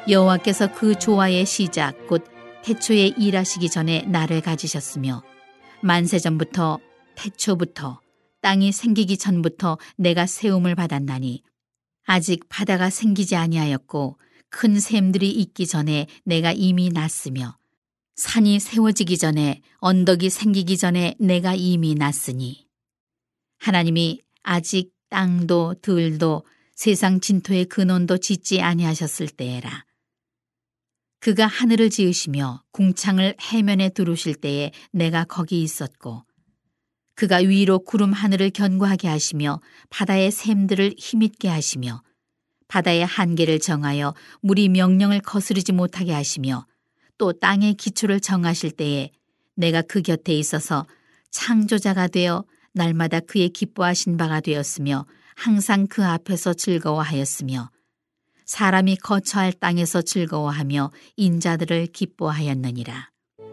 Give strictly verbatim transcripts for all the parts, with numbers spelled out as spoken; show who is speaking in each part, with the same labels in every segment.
Speaker 1: 여호와께서 그 조화의 시작 곧 태초에 일하시기 전에 나를 가지셨으며 만세전부터 태초부터 땅이 생기기 전부터 내가 세움을 받았나니 아직 바다가 생기지 아니하였고 큰 샘들이 있기 전에 내가 이미 났으며 산이 세워지기 전에 언덕이 생기기 전에 내가 이미 났으니 하나님이 아직 땅도 들도 세상 진토의 근원도 짓지 아니하셨을 때에라. 그가 하늘을 지으시며 궁창을 해면에 두르실 때에 내가 거기 있었고 그가 위로 구름 하늘을 견고하게 하시며 바다의 샘들을 힘있게 하시며 바다의 한계를 정하여 물이 명령을 거스르지 못하게 하시며 또 땅의 기초를 정하실 때에 내가 그 곁에 있어서 창조자가 되어 날마다 그의 기뻐하신 바가 되었으며 항상 그 앞에서 즐거워하였으며 사람이 거처할 땅에서 즐거워하며 인자들을 기뻐하였느니라.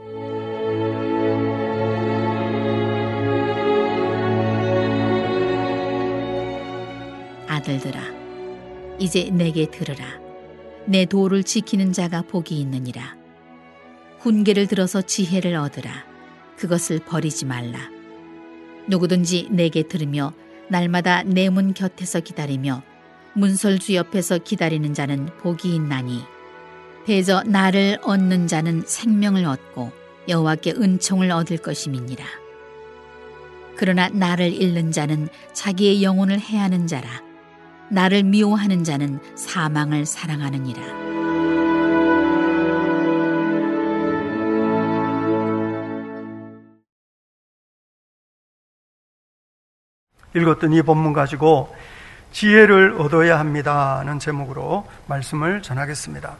Speaker 1: 아들들아, 이제 내게 들으라. 내 도를 지키는 자가 복이 있느니라. 훈계를 들어서 지혜를 얻으라. 그것을 버리지 말라. 누구든지 내게 들으며 날마다 내 문 곁에서 기다리며 문설주 옆에서 기다리는 자는 복이 있나니 대저 나를 얻는 자는 생명을 얻고 여호와께 은총을 얻을 것임이니라. 그러나 나를 잃는 자는 자기의 영혼을 해하는 자라. 나를 미워하는 자는 사망을 사랑하느니라.
Speaker 2: 읽었던 이 본문 가지고 지혜를 얻어야 합니다는 제목으로 말씀을 전하겠습니다.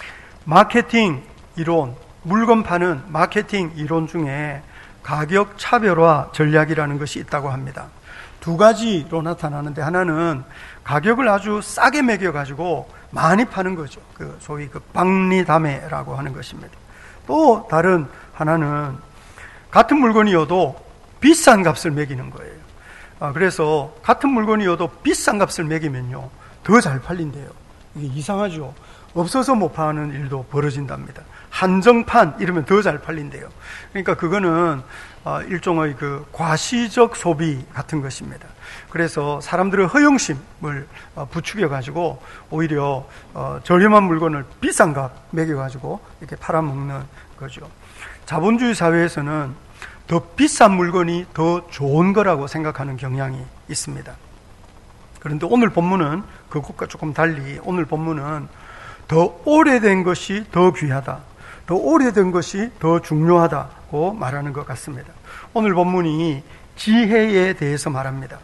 Speaker 2: 마케팅 이론, 물건 파는 마케팅 이론 중에 가격 차별화 전략이라는 것이 있다고 합니다. 두 가지로 나타나는데, 하나는 가격을 아주 싸게 매겨가지고 많이 파는 거죠. 그 소위 그 박리담회라고 하는 것입니다. 또 다른 하나는 같은 물건이어도 비싼 값을 매기는 거예요. 아, 그래서 같은 물건이어도 비싼 값을 매기면요 더 잘 팔린대요. 이게 이상하죠. 없어서 못 파는 일도 벌어진답니다. 한정판 이러면 더 잘 팔린대요. 그러니까 그거는 일종의 그 과시적 소비 같은 것입니다. 그래서 사람들의 허영심을 부추겨 가지고 오히려 저렴한 물건을 비싼 값 매겨 가지고 이렇게 팔아먹는 거죠. 자본주의 사회에서는 더 비싼 물건이 더 좋은 거라고 생각하는 경향이 있습니다. 그런데 오늘 본문은 그것과 조금 달리 오늘 본문은 더 오래된 것이 더 귀하다, 더 오래된 것이 더 중요하다고 말하는 것 같습니다. 오늘 본문이 지혜에 대해서 말합니다.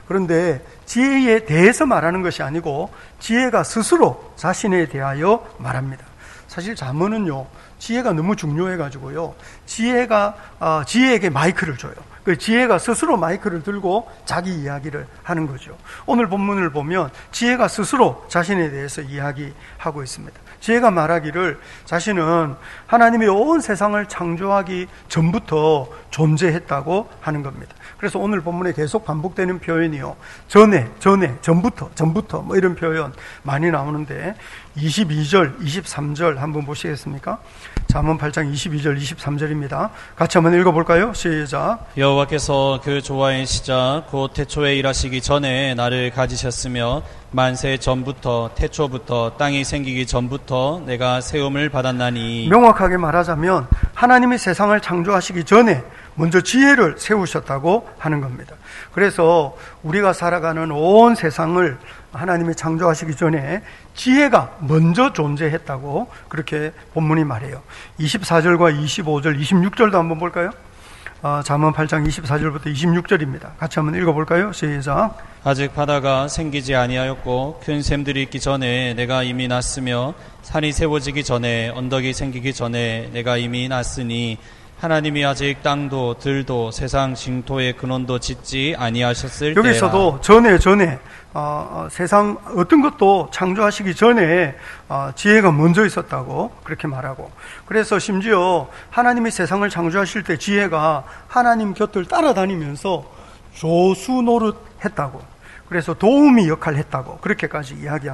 Speaker 2: 그런데 지혜에 대해서 말하는 것이 아니고 지혜가 스스로 자신에 대하여 말합니다. 사실 잠언은요 지혜가 너무 중요해가지고요 지혜가 어, 지혜에게 마이크를 줘요. 그 지혜가 스스로 마이크를 들고 자기 이야기를 하는 거죠. 오늘 본문을 보면 지혜가 스스로 자신에 대해서 이야기하고 있습니다. 지혜가 말하기를 자신은 하나님이 온 세상을 창조하기 전부터 존재했다고 하는 겁니다. 그래서 오늘 본문에 계속 반복되는 표현이요 전에, 전에, 전부터, 전부터 뭐 이런 표현 많이 나오는데 이십이 절, 이십삼 절 한번 보시겠습니까? 잠언 팔 장 이십이 절, 이십삼 절입니다. 같이 한번 읽어볼까요? 시작.
Speaker 3: 여호와께서 그 조화의 시작 곧 태초에 일하시기 전에 나를 가지셨으며 만세 전부터 태초부터 땅이 생기기 전부터 내가 세움을 받았나니.
Speaker 2: 명확하게 말하자면 하나님이 세상을 창조하시기 전에 먼저 지혜를 세우셨다고 하는 겁니다. 그래서 우리가 살아가는 온 세상을 하나님이 창조하시기 전에 지혜가 먼저 존재했다고 그렇게 본문이 말해요. 이십사 절과 이십오 절, 이십육 절도 한번 볼까요? 어, 잠언 팔 장 이십사 절부터 이십육 절입니다. 같이 한번 읽어볼까요? 시작.
Speaker 3: 아직 바다가 생기지 아니하였고 큰 샘들이 있기 전에 내가 이미 났으며 산이 세워지기 전에 언덕이 생기기 전에 내가 이미 났으니 하나님이 아직 땅도 들도 세상 징토의 근원도 짓지 아니하셨을 때라.
Speaker 2: 여기서도 전에 전에 어, 세상 어떤 것도 창조하시기 전에 어, 지혜가 먼저 있었다고 그렇게 말하고, 그래서 심지어 하나님이 세상을 창조하실 때 지혜가 하나님 곁을 따라다니면서 조수 노릇 했다고, 그래서 도우미 역할을 했다고 그렇게까지 이야기합니다.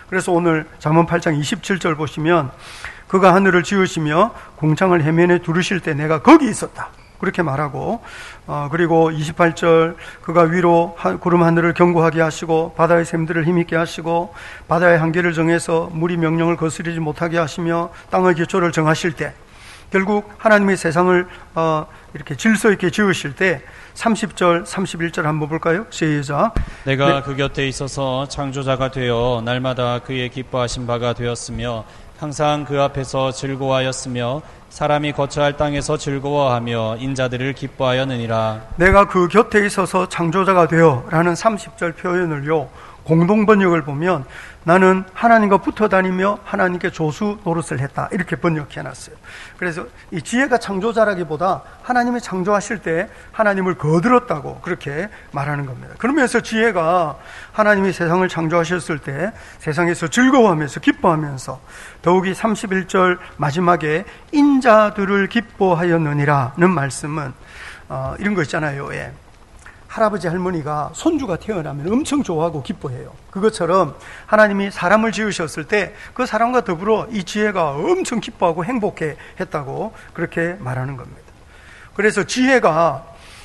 Speaker 2: 그래서 오늘 잠언 팔 장 이십칠 절 보시면 그가 하늘을 지으시며 궁창을 해면에 두르실 때 내가 거기 있었다. 그렇게 말하고, 어, 그리고 이십팔 절 그가 위로 하, 구름 하늘을 견고하게 하시고 바다의 샘들을 힘있게 하시고 바다의 한계를 정해서 물이 명령을 거스르지 못하게 하시며 땅의 기초를 정하실 때, 결국 하나님의 세상을 어, 이렇게 질서 있게 지으실 때 삼십 절 삼십일 절 한번 볼까요? 시작.
Speaker 3: 내가
Speaker 2: 네.
Speaker 3: 그 곁에 있어서 창조자가 되어 날마다 그의 기뻐하신 바가 되었으며 항상 그 앞에서 즐거워하였으며 사람이 거처할 땅에서 즐거워하며 인자들을 기뻐하였느니라.
Speaker 2: 내가 그 곁에 있어서 창조자가 되어 라는 삼십 절 표현을요, 공동번역을 보면 나는 하나님과 붙어 다니며 하나님께 조수 노릇을 했다, 이렇게 번역해 놨어요. 그래서 이 지혜가 창조자라기보다 하나님이 창조하실 때 하나님을 거들었다고 그렇게 말하는 겁니다. 그러면서 지혜가 하나님이 세상을 창조하셨을 때 세상에서 즐거워하면서 기뻐하면서 더욱이 삼십일 절 마지막에 인자들을 기뻐하였느니라는 말씀은 어, 이런 거 있잖아요. 예. 할아버지 할머니가 손주가 태어나면 엄청 좋아하고 기뻐해요. 그것처럼 하나님이 사람을 지으셨을 때 그 사람과 더불어 이 지혜가 엄청 기뻐하고 행복해 했다고 그렇게 말하는 겁니다. 그래서 지혜가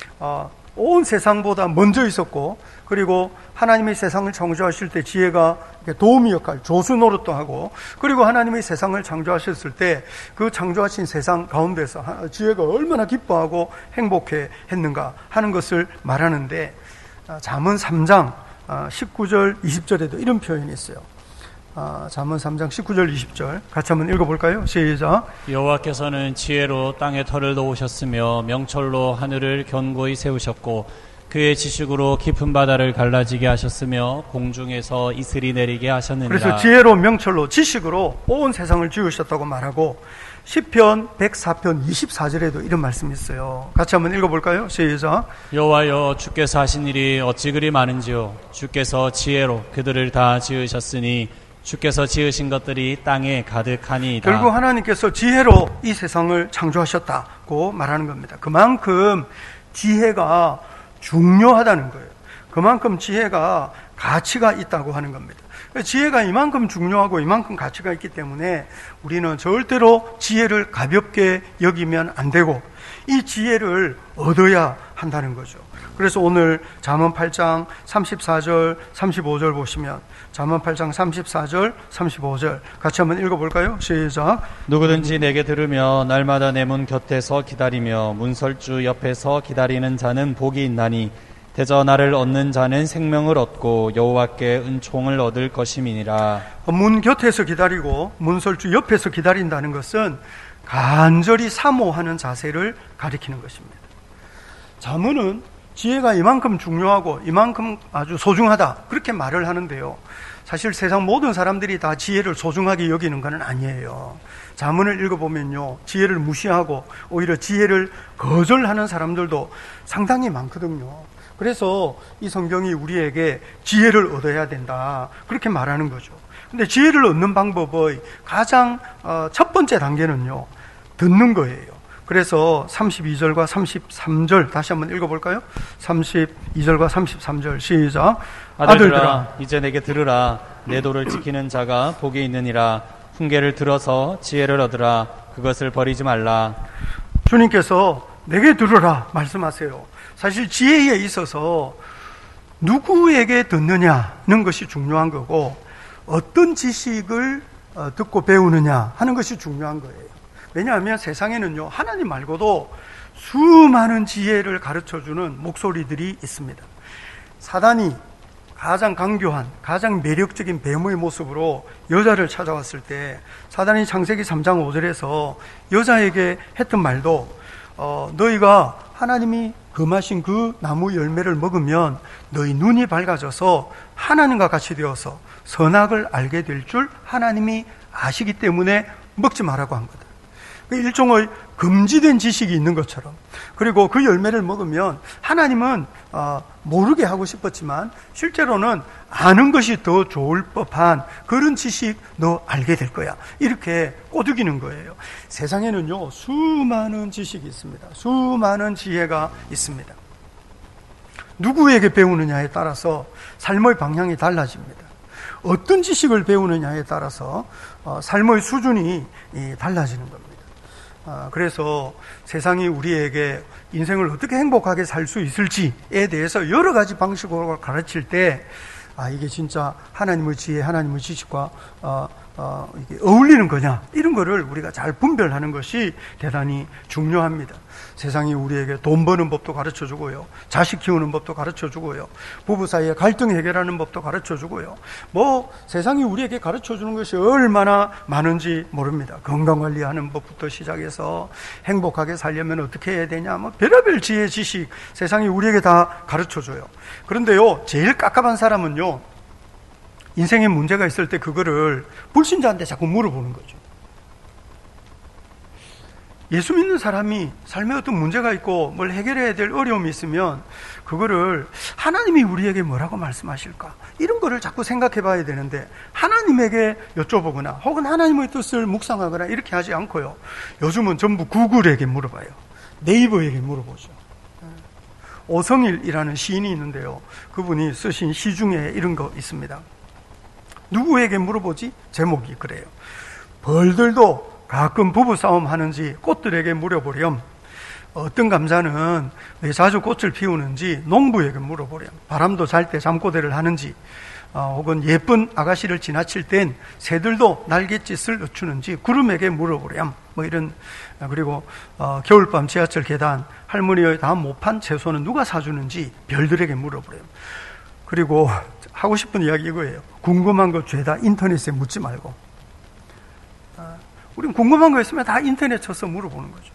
Speaker 2: 온 세상보다 먼저 있었고, 그리고 하나님이 세상을 창조하실 때 지혜가 도우미 역할, 조수 노릇도 하고, 그리고 하나님이 세상을 창조하셨을 때 그 창조하신 세상 가운데서 지혜가 얼마나 기뻐하고 행복해 했는가 하는 것을 말하는데, 잠언 삼 장 십구 절 이십 절에도 이런 표현이 있어요. 잠언 삼 장 십구 절 이십 절 같이 한번 읽어볼까요? 시작.
Speaker 3: 여호와께서는 지혜로 땅에 터를 놓으셨으며 명철로 하늘을 견고히 세우셨고 그의 지식으로 깊은 바다를 갈라지게 하셨으며 공중에서 이슬이 내리게 하셨느니라.
Speaker 2: 그래서 지혜로 명철로 지식으로 온 세상을 지으셨다고 말하고, 시편 백사 편 이십사 절에도 이런 말씀이 있어요. 같이 한번 읽어볼까요? 시작.
Speaker 3: 여호와여, 주께서 하신 일이 어찌 그리 많은지요. 주께서 지혜로 그들을 다 지으셨으니 주께서 지으신 것들이 땅에 가득하니이다.
Speaker 2: 결국 하나님께서 지혜로 이 세상을 창조하셨다고 말하는 겁니다. 그만큼 지혜가 중요하다는 거예요. 그만큼 지혜가 가치가 있다고 하는 겁니다. 지혜가 이만큼 중요하고 이만큼 가치가 있기 때문에 우리는 절대로 지혜를 가볍게 여기면 안 되고 이 지혜를 얻어야 한다는 거죠. 그래서 오늘 잠언 팔 장 삼십사 절 삼십오 절 보시면 잠언 팔 장 삼십사 절 삼십오 절 같이 한번 읽어볼까요? 시작.
Speaker 3: 누구든지 내게 들으며 날마다 내 문 곁에서 기다리며 문설주 옆에서 기다리는 자는 복이 있나니 대저 나를 얻는 자는 생명을 얻고 여호와께 은총을 얻을 것임이니라.
Speaker 2: 문 곁에서 기다리고 문설주 옆에서 기다린다는 것은 간절히 사모하는 자세를 가리키는 것입니다. 잠언은 지혜가 이만큼 중요하고 이만큼 아주 소중하다, 그렇게 말을 하는데요, 사실 세상 모든 사람들이 다 지혜를 소중하게 여기는 건 아니에요. 잠언을 읽어보면요, 지혜를 무시하고 오히려 지혜를 거절하는 사람들도 상당히 많거든요. 그래서 이 성경이 우리에게 지혜를 얻어야 된다, 그렇게 말하는 거죠. 근데 지혜를 얻는 방법의 가장 첫 번째 단계는요, 듣는 거예요. 그래서 삼십이 절과 삼십삼 절 다시 한번 읽어볼까요? 삼십이 절과 삼십삼 절 시작.
Speaker 3: 아들들아, 아들들아 이제 내게 들으라. 내 도를 지키는 자가 복이 있느니라. 훈계를 들어서 지혜를 얻으라. 그것을 버리지 말라.
Speaker 2: 주님께서 내게 들으라 말씀하세요. 사실 지혜에 있어서 누구에게 듣느냐는 것이 중요한 거고, 어떤 지식을 듣고 배우느냐 하는 것이 중요한 거예요. 왜냐하면 세상에는요, 하나님 말고도 수많은 지혜를 가르쳐주는 목소리들이 있습니다. 사단이 가장 강교한, 가장 매력적인 뱀의 모습으로 여자를 찾아왔을 때 사단이 창세기 삼 장 오 절에서 여자에게 했던 말도 어, 너희가 하나님이 금하신 그 나무 열매를 먹으면 너희 눈이 밝아져서 하나님과 같이 되어서 선악을 알게 될 줄 하나님이 아시기 때문에 먹지 말라고 한 거다. 일종의 금지된 지식이 있는 것처럼, 그리고 그 열매를 먹으면 하나님은 모르게 하고 싶었지만 실제로는 아는 것이 더 좋을 법한 그런 지식 너 알게 될 거야, 이렇게 꼬드기는 거예요. 세상에는요, 수많은 지식이 있습니다. 수많은 지혜가 있습니다. 누구에게 배우느냐에 따라서 삶의 방향이 달라집니다. 어떤 지식을 배우느냐에 따라서 어, 삶의 수준이 이, 달라지는 겁니다. 어, 그래서 세상이 우리에게 인생을 어떻게 행복하게 살 수 있을지에 대해서 여러 가지 방식으로 가르칠 때 아, 이게 진짜 하나님의 지혜, 하나님의 지식과 어, 어, 이게 어울리는 거냐, 이런 거를 우리가 잘 분별하는 것이 대단히 중요합니다. 세상이 우리에게 돈 버는 법도 가르쳐 주고요, 자식 키우는 법도 가르쳐 주고요, 부부 사이에 갈등 해결하는 법도 가르쳐 주고요, 뭐 세상이 우리에게 가르쳐 주는 것이 얼마나 많은지 모릅니다. 건강관리하는 법부터 시작해서 행복하게 살려면 어떻게 해야 되냐, 뭐 별의별 지혜, 지식 세상이 우리에게 다 가르쳐 줘요. 그런데요, 제일 깝깝한 사람은요, 인생에 문제가 있을 때 그거를 불신자한테 자꾸 물어보는 거죠. 예수 믿는 사람이 삶에 어떤 문제가 있고 뭘 해결해야 될 어려움이 있으면 그거를 하나님이 우리에게 뭐라고 말씀하실까, 이런 거를 자꾸 생각해 봐야 되는데, 하나님에게 여쭤보거나 혹은 하나님의 뜻을 묵상하거나 이렇게 하지 않고요, 요즘은 전부 구글에게 물어봐요. 네이버에게 물어보죠. 오성일이라는 시인이 있는데요, 그분이 쓰신 시 중에 이런 거 있습니다. 누구에게 물어보지? 제목이 그래요. 벌들도 가끔 부부싸움 하는지 꽃들에게 물어보렴. 어떤 감자는 왜 자주 꽃을 피우는지 농부에게 물어보렴. 바람도 잘 때 잠꼬대를 하는지, 어, 혹은 예쁜 아가씨를 지나칠 땐 새들도 날갯짓을 늦추는지 구름에게 물어보렴. 뭐 이런. 그리고 어, 겨울밤 지하철 계단, 할머니의 다 못 판 채소는 누가 사주는지 별들에게 물어보렴. 그리고 하고 싶은 이야기 이거예요. 궁금한 거 죄다 인터넷에 묻지 말고. 아, 우린 궁금한 거 있으면 다 인터넷 쳐서 물어보는 거죠.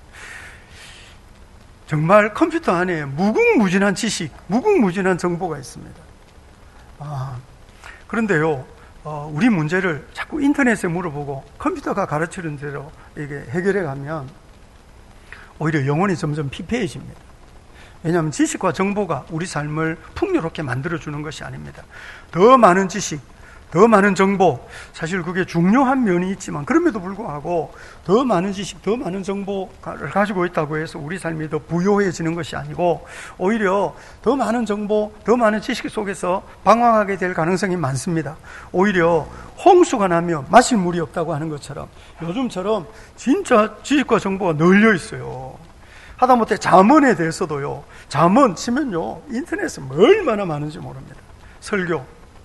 Speaker 2: 정말 컴퓨터 안에 무궁무진한 지식, 무궁무진한 정보가 있습니다. 아, 그런데요, 어, 우리 문제를 자꾸 인터넷에 물어보고 컴퓨터가 가르치는 대로 이게 해결해 가면 오히려 영혼이 점점 피폐해집니다. 왜냐하면 지식과 정보가 우리 삶을 풍요롭게 만들어주는 것이 아닙니다. 더 많은 지식, 더 많은 정보, 사실 그게 중요한 면이 있지만 그럼에도 불구하고 더 많은 지식, 더 많은 정보를 가지고 있다고 해서 우리 삶이 더 부요해지는 것이 아니고 오히려 더 많은 정보, 더 많은 지식 속에서 방황하게 될 가능성이 많습니다. 오히려 홍수가 나면 마실 물이 없다고 하는 것처럼 요즘처럼 진짜 지식과 정보가 널려 있어요. 하다못해 잠언에 대해서도요, 잠언 치면요, 인터넷에 얼마나 많은지 모릅니다. 설교.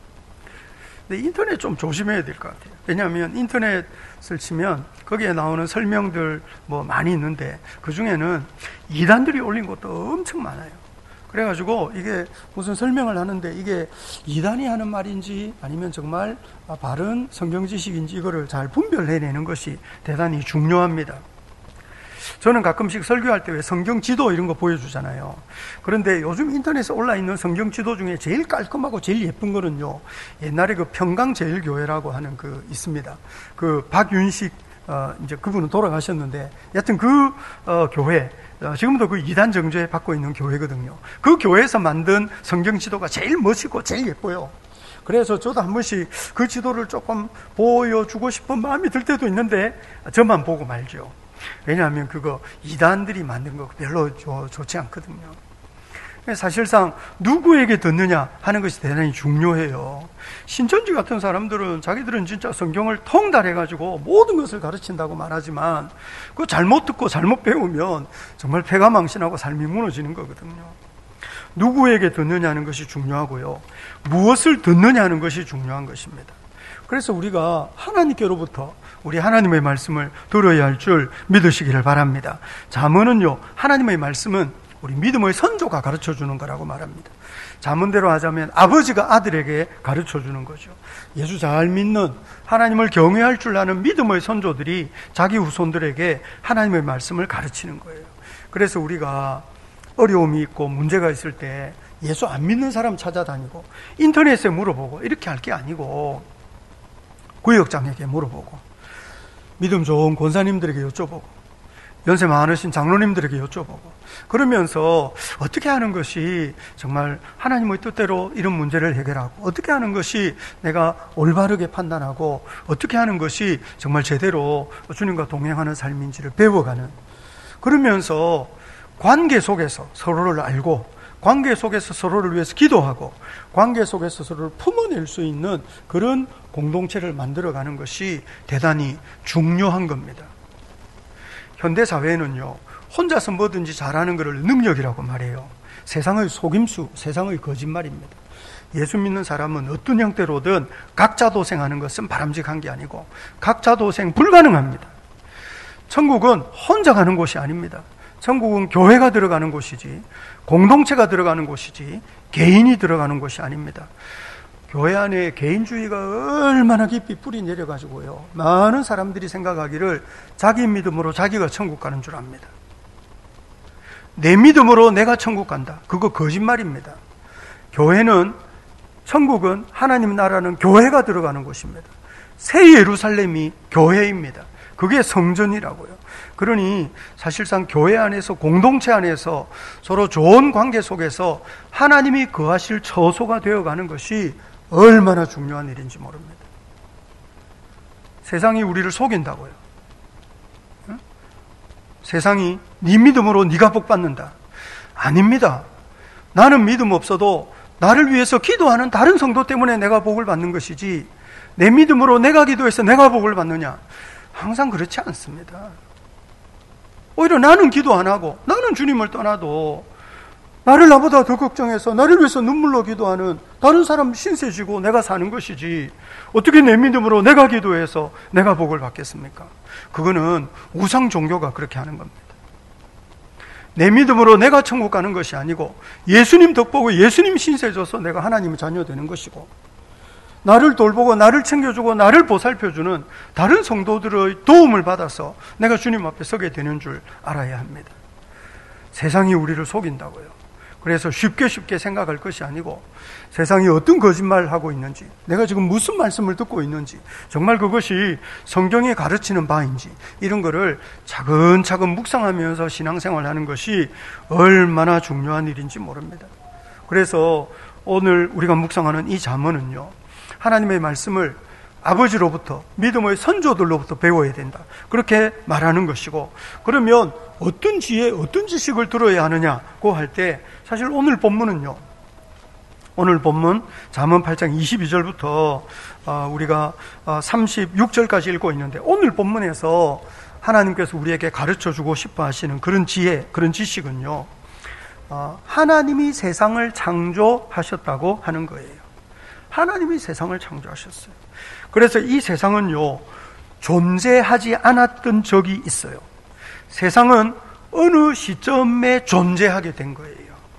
Speaker 2: 근데 인터넷 좀 조심해야 될 것 같아요. 왜냐하면 인터넷을 치면 거기에 나오는 설명들 뭐 많이 있는데 그 중에는 이단들이 올린 것도 엄청 많아요. 그래가지고 이게 무슨 설명을 하는데 이게 이단이 하는 말인지 아니면 정말 바른 성경 지식인지 이거를 잘 분별해내는 것이 대단히 중요합니다. 저는 가끔씩 설교할 때 왜 성경 지도 이런 거 보여주잖아요. 그런데 요즘 인터넷에 올라있는 성경 지도 중에 제일 깔끔하고 제일 예쁜 거는요, 옛날에 그 평강제일교회라고 하는 그 있습니다. 그 박윤식, 어, 이제 그분은 돌아가셨는데, 여튼 그, 어, 교회, 어, 지금도 그 이단 정죄 받고 있는 교회거든요. 그 교회에서 만든 성경 지도가 제일 멋있고 제일 예뻐요. 그래서 저도 한 번씩 그 지도를 조금 보여주고 싶은 마음이 들 때도 있는데, 저만 보고 말죠. 왜냐하면 그거 이단들이 만든 거 별로 좋, 좋지 않거든요. 사실상 누구에게 듣느냐 하는 것이 대단히 중요해요. 신천지 같은 사람들은 자기들은 진짜 성경을 통달해가지고 모든 것을 가르친다고 말하지만 그거 잘못 듣고 잘못 배우면 정말 패가망신하고 삶이 무너지는 거거든요. 누구에게 듣느냐는 것이 중요하고요, 무엇을 듣느냐는 것이 중요한 것입니다. 그래서 우리가 하나님께로부터 우리 하나님의 말씀을 들어야 할 줄 믿으시기를 바랍니다. 잠언은요, 하나님의 말씀은 우리 믿음의 선조가 가르쳐주는 거라고 말합니다. 잠언대로 하자면 아버지가 아들에게 가르쳐주는 거죠. 예수 잘 믿는, 하나님을 경외할 줄 아는 믿음의 선조들이 자기 후손들에게 하나님의 말씀을 가르치는 거예요. 그래서 우리가 어려움이 있고 문제가 있을 때 예수 안 믿는 사람 찾아다니고 인터넷에 물어보고 이렇게 할 게 아니고 구역장에게 물어보고 믿음 좋은 권사님들에게 여쭤보고 연세 많으신 장로님들에게 여쭤보고 그러면서 어떻게 하는 것이 정말 하나님의 뜻대로 이런 문제를 해결하고 어떻게 하는 것이 내가 올바르게 판단하고 어떻게 하는 것이 정말 제대로 주님과 동행하는 삶인지를 배워가는, 그러면서 관계 속에서 서로를 알고 관계 속에서 서로를 위해서 기도하고 관계 속에서 서로를 품어낼 수 있는 그런 공동체를 만들어가는 것이 대단히 중요한 겁니다. 현대사회는요, 혼자서 뭐든지 잘하는 것을 능력이라고 말해요. 세상의 속임수, 세상의 거짓말입니다. 예수 믿는 사람은 어떤 형태로든 각자 도생하는 것은 바람직한 게 아니고 각자 도생 불가능합니다. 천국은 혼자 가는 곳이 아닙니다. 천국은 교회가 들어가는 곳이지, 공동체가 들어가는 곳이지, 개인이 들어가는 곳이 아닙니다. 교회 안에 개인주의가 얼마나 깊이 뿌리 내려가지고요, 많은 사람들이 생각하기를 자기 믿음으로 자기가 천국 가는 줄 압니다. 내 믿음으로 내가 천국 간다. 그거 거짓말입니다. 교회는, 천국은, 하나님 나라는 교회가 들어가는 곳입니다. 새 예루살렘이 교회입니다. 그게 성전이라고요. 그러니 사실상 교회 안에서, 공동체 안에서 서로 좋은 관계 속에서 하나님이 거하실 처소가 되어가는 것이 얼마나 중요한 일인지 모릅니다. 세상이 우리를 속인다고요. 응? 세상이 네 믿음으로 네가 복 받는다. 아닙니다. 나는 믿음 없어도 나를 위해서 기도하는 다른 성도 때문에 내가 복을 받는 것이지, 내 믿음으로 내가 기도해서 내가 복을 받느냐? 항상 그렇지 않습니다. 오히려 나는 기도 안 하고 나는 주님을 떠나도 나를 나보다 더 걱정해서 나를 위해서 눈물로 기도하는 다른 사람 신세 지고 내가 사는 것이지, 어떻게 내 믿음으로 내가 기도해서 내가 복을 받겠습니까? 그거는 우상 종교가 그렇게 하는 겁니다. 내 믿음으로 내가 천국 가는 것이 아니고 예수님 덕보고 예수님 신세 줘서 내가 하나님의 자녀 되는 것이고, 나를 돌보고 나를 챙겨주고 나를 보살펴주는 다른 성도들의 도움을 받아서 내가 주님 앞에 서게 되는 줄 알아야 합니다. 세상이 우리를 속인다고요. 그래서 쉽게 쉽게 생각할 것이 아니고, 세상이 어떤 거짓말을 하고 있는지, 내가 지금 무슨 말씀을 듣고 있는지, 정말 그것이 성경이 가르치는 바인지, 이런 거를 차근차근 묵상하면서 신앙생활하는 것이 얼마나 중요한 일인지 모릅니다. 그래서 오늘 우리가 묵상하는 이 잠언은요, 하나님의 말씀을 아버지로부터, 믿음의 선조들로부터 배워야 된다, 그렇게 말하는 것이고, 그러면 어떤 지혜, 어떤 지식을 들어야 하느냐고 할 때, 사실 오늘 본문은요, 오늘 본문 잠언 팔 장 이십이 절부터 우리가 삼십육 절까지 읽고 있는데, 오늘 본문에서 하나님께서 우리에게 가르쳐주고 싶어 하시는 그런 지혜, 그런 지식은요, 하나님이 세상을 창조하셨다고 하는 거예요. 하나님이 세상을 창조하셨어요. 그래서 이 세상은요, 존재하지 않았던 적이 있어요. 세상은 어느 시점에 존재하게 된 거예요.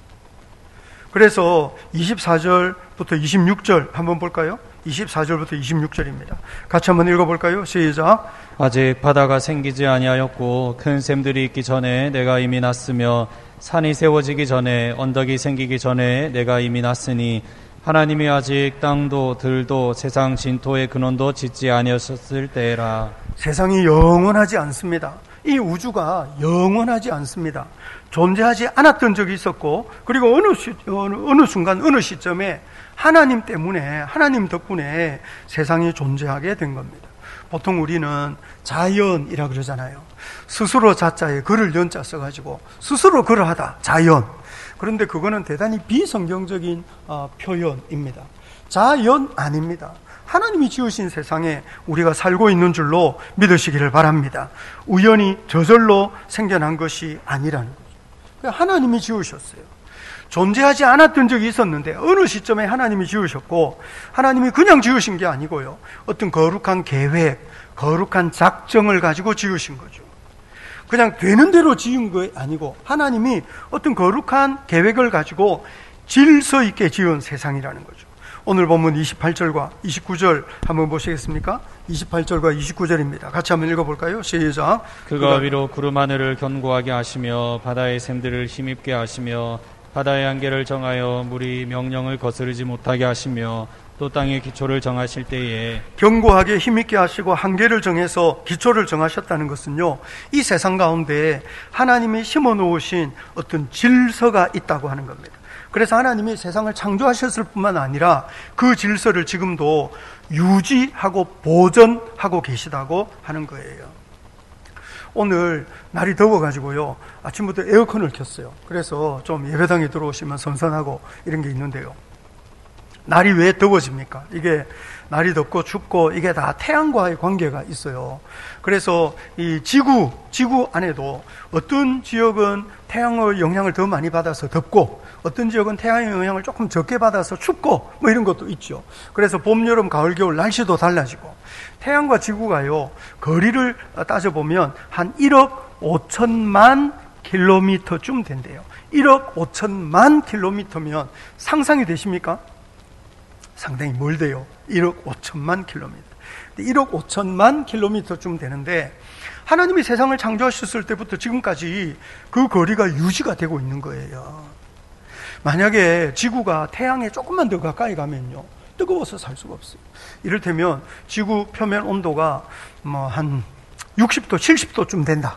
Speaker 2: 그래서 이십사 절부터 이십육 절 한번 볼까요? 이십사 절부터 이십육 절입니다. 같이 한번 읽어볼까요? 시작.
Speaker 3: 아직 바다가 생기지 아니하였고 큰 샘들이 있기 전에 내가 이미 났으며 산이 세워지기 전에 언덕이 생기기 전에 내가 이미 났으니 하나님이 아직 땅도 들도 세상 진토의 근원도 짓지 아니하셨을 때라.
Speaker 2: 세상이 영원하지 않습니다. 이 우주가 영원하지 않습니다. 존재하지 않았던 적이 있었고, 그리고 어느, 시, 어느, 어느 순간 어느 시점에 하나님 때문에, 하나님 덕분에 세상이 존재하게 된 겁니다. 보통 우리는 자연이라 그러잖아요. 스스로 자자에 글을 연자 써가지고 스스로 글을 하다, 자연. 그런데 그거는 대단히 비성경적인 어, 표현입니다. 자연 아닙니다. 하나님이 지으신 세상에 우리가 살고 있는 줄로 믿으시기를 바랍니다. 우연히 저절로 생겨난 것이 아니라는 거죠. 하나님이 지으셨어요. 존재하지 않았던 적이 있었는데 어느 시점에 하나님이 지으셨고, 하나님이 그냥 지으신 게 아니고요, 어떤 거룩한 계획, 거룩한 작정을 가지고 지으신 거죠. 그냥 되는 대로 지은 거 아니고 하나님이 어떤 거룩한 계획을 가지고 질서 있게 지은 세상이라는 거죠. 오늘 본문 이십팔 절과 이십구 절 한번 보시겠습니까? 이십팔 절과 이십구 절입니다. 같이 한번 읽어볼까요? 시작.
Speaker 3: 그가 위로 구름 하늘을 견고하게 하시며 바다의 샘들을 힘있게 하시며 바다의 한계를 정하여 물이 명령을 거스르지 못하게 하시며 또 땅의 기초를 정하실 때에,
Speaker 2: 견고하게 힘있게 하시고 한계를 정해서 기초를 정하셨다는 것은요, 이 세상 가운데 하나님이 심어놓으신 어떤 질서가 있다고 하는 겁니다. 그래서 하나님이 세상을 창조하셨을 뿐만 아니라 그 질서를 지금도 유지하고 보존하고 계시다고 하는 거예요. 오늘 날이 더워가지고요, 아침부터 에어컨을 켰어요. 그래서 좀 예배당에 들어오시면 선선하고 이런 게 있는데요. 날이 왜 더워집니까? 이게 날이 덥고 춥고 이게 다 태양과의 관계가 있어요. 그래서 이 지구, 지구 안에도 어떤 지역은 태양의 영향을 더 많이 받아서 덥고 어떤 지역은 태양의 영향을 조금 적게 받아서 춥고 뭐 이런 것도 있죠. 그래서 봄, 여름, 가을, 겨울 날씨도 달라지고 태양과 지구가요, 거리를 따져보면 한 일억 오천만 킬로미터쯤 된대요. 일억 오천만 킬로미터면 상상이 되십니까? 상당히 멀대요. 일억 오천만 킬로미터. 일억 오천만 킬로미터쯤 되는데 하나님이 세상을 창조하셨을 때부터 지금까지 그 거리가 유지가 되고 있는 거예요. 만약에 지구가 태양에 조금만 더 가까이 가면요, 뜨거워서 살 수가 없어요. 이를테면 지구 표면 온도가 뭐 한 육십 도, 칠십 도쯤 된다.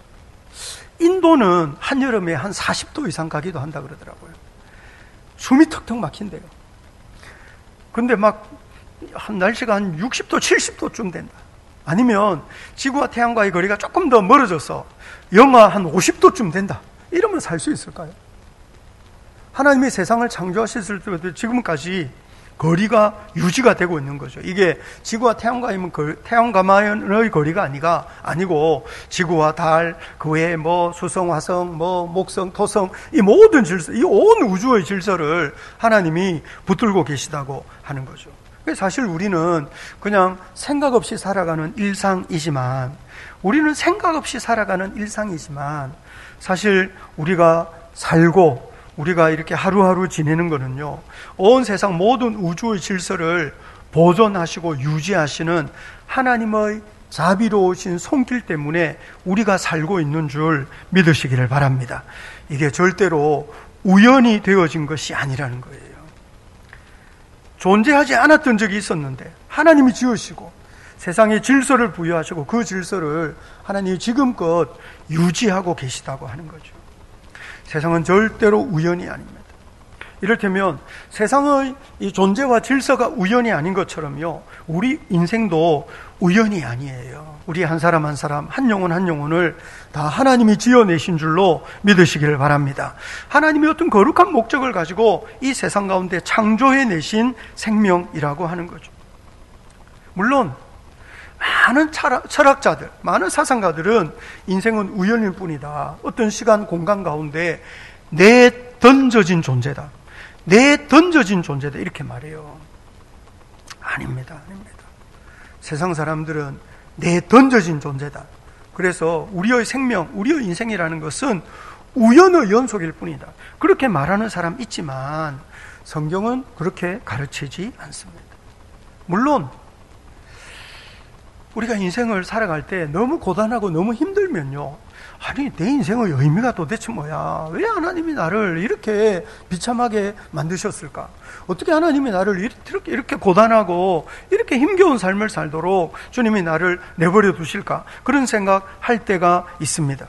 Speaker 2: 인도는 한여름에 한 사십 도 이상 가기도 한다 그러더라고요. 숨이 턱턱 막힌대요. 근데 막 한 날씨가 한 육십 도, 칠십 도쯤 된다. 아니면 지구와 태양과의 거리가 조금 더 멀어져서 영하 한 오십 도쯤 된다. 이러면 살 수 있을까요? 하나님이 세상을 창조하셨을 때부터 지금까지 거리가 유지가 되고 있는 거죠. 이게 지구와 태양과의 태양과만의 거리가 아니가 아니고 지구와 달, 그 외에 뭐 수성, 화성, 뭐 목성, 토성, 이 모든 질서, 이 온 우주의 질서를 하나님이 붙들고 계시다고 하는 거죠. 사실 우리는 그냥 생각 없이 살아가는 일상이지만, 우리는 생각 없이 살아가는 일상이지만, 사실 우리가 살고 우리가 이렇게 하루하루 지내는 거는요, 온 세상 모든 우주의 질서를 보존하시고 유지하시는 하나님의 자비로우신 손길 때문에 우리가 살고 있는 줄 믿으시기를 바랍니다. 이게 절대로 우연히 되어진 것이 아니라는 거예요. 존재하지 않았던 적이 있었는데 하나님이 지으시고 세상에 질서를 부여하시고 그 질서를 하나님이 지금껏 유지하고 계시다고 하는 거죠. 세상은 절대로 우연이 아닙니다. 이를테면 세상의 이 존재와 질서가 우연이 아닌 것처럼요, 우리 인생도 우연이 아니에요. 우리 한 사람 한 사람, 한 영혼 한 영혼을 다 하나님이 지어내신 줄로 믿으시기를 바랍니다. 하나님이 어떤 거룩한 목적을 가지고 이 세상 가운데 창조해내신 생명이라고 하는 거죠. 물론 많은 철학자들, 많은 사상가들은 인생은 우연일 뿐이다, 어떤 시간, 공간 가운데 내던져진 존재다, 내던져진 존재다, 이렇게 말해요. 아닙니다. 아닙니다. 세상 사람들은 내던져진 존재다. 그래서 우리의 생명, 우리의 인생이라는 것은 우연의 연속일 뿐이다, 그렇게 말하는 사람 있지만 성경은 그렇게 가르치지 않습니다. 물론 우리가 인생을 살아갈 때 너무 고단하고 너무 힘들면요, 아니 내 인생의 의미가 도대체 뭐야? 왜 하나님이 나를 이렇게 비참하게 만드셨을까? 어떻게 하나님이 나를 이렇게, 이렇게 고단하고 이렇게 힘겨운 삶을 살도록 주님이 나를 내버려 두실까? 그런 생각할 때가 있습니다.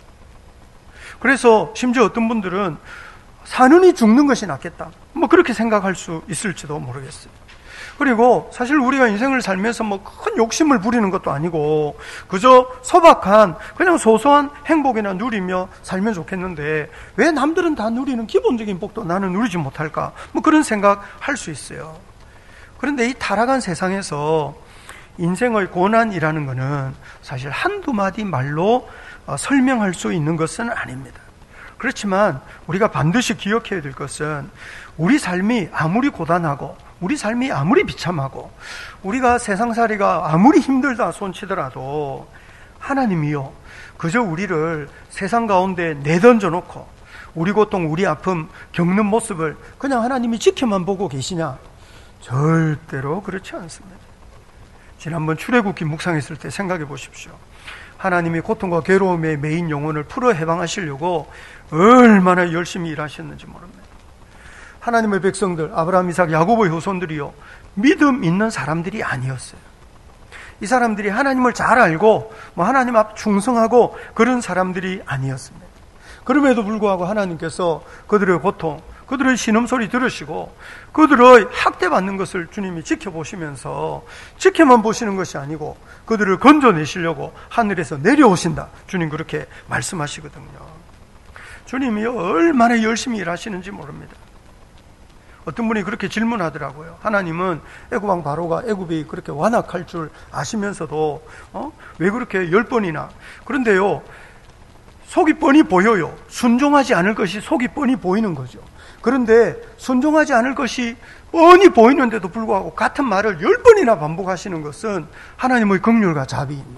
Speaker 2: 그래서 심지어 어떤 분들은 사느니 죽는 것이 낫겠다, 뭐 그렇게 생각할 수 있을지도 모르겠어요. 그리고 사실 우리가 인생을 살면서 뭐 큰 욕심을 부리는 것도 아니고 그저 소박한 그냥 소소한 행복이나 누리며 살면 좋겠는데 왜 남들은 다 누리는 기본적인 복도 나는 누리지 못할까, 뭐 그런 생각할 수 있어요. 그런데 이 타락한 세상에서 인생의 고난이라는 것은 사실 한두 마디 말로 설명할 수 있는 것은 아닙니다. 그렇지만 우리가 반드시 기억해야 될 것은 우리 삶이 아무리 고단하고 우리 삶이 아무리 비참하고 우리가 세상살이가 아무리 힘들다 손치더라도 하나님이요, 그저 우리를 세상 가운데 내던져 놓고 우리 고통, 우리 아픔 겪는 모습을 그냥 하나님이 지켜만 보고 계시냐? 절대로 그렇지 않습니다. 지난번 출애굽기 묵상했을 때 생각해 보십시오. 하나님이 고통과 괴로움에 매인 영혼을 풀어 해방하시려고 얼마나 열심히 일하셨는지 모릅니다. 하나님의 백성들, 아브라함, 이삭, 야곱의 후손들이요, 믿음 있는 사람들이 아니었어요. 이 사람들이 하나님을 잘 알고 뭐 하나님 앞 충성하고 그런 사람들이 아니었습니다. 그럼에도 불구하고 하나님께서 그들의 고통, 그들의 신음소리 들으시고 그들의 학대받는 것을 주님이 지켜보시면서 지켜만 보시는 것이 아니고 그들을 건져내시려고 하늘에서 내려오신다. 주님 그렇게 말씀하시거든요. 주님이 얼마나 열심히 일하시는지 모릅니다. 어떤 분이 그렇게 질문하더라고요. 하나님은 애굽왕 바로가 애굽이 그렇게 완악할 줄 아시면서도 어? 왜 그렇게 열 번이나. 그런데요, 속이 뻔히 보여요. 순종하지 않을 것이 속이 뻔히 보이는 거죠. 그런데 순종하지 않을 것이 뻔히 보이는데도 불구하고 같은 말을 열 번이나 반복하시는 것은 하나님의 긍휼과 자비입니다.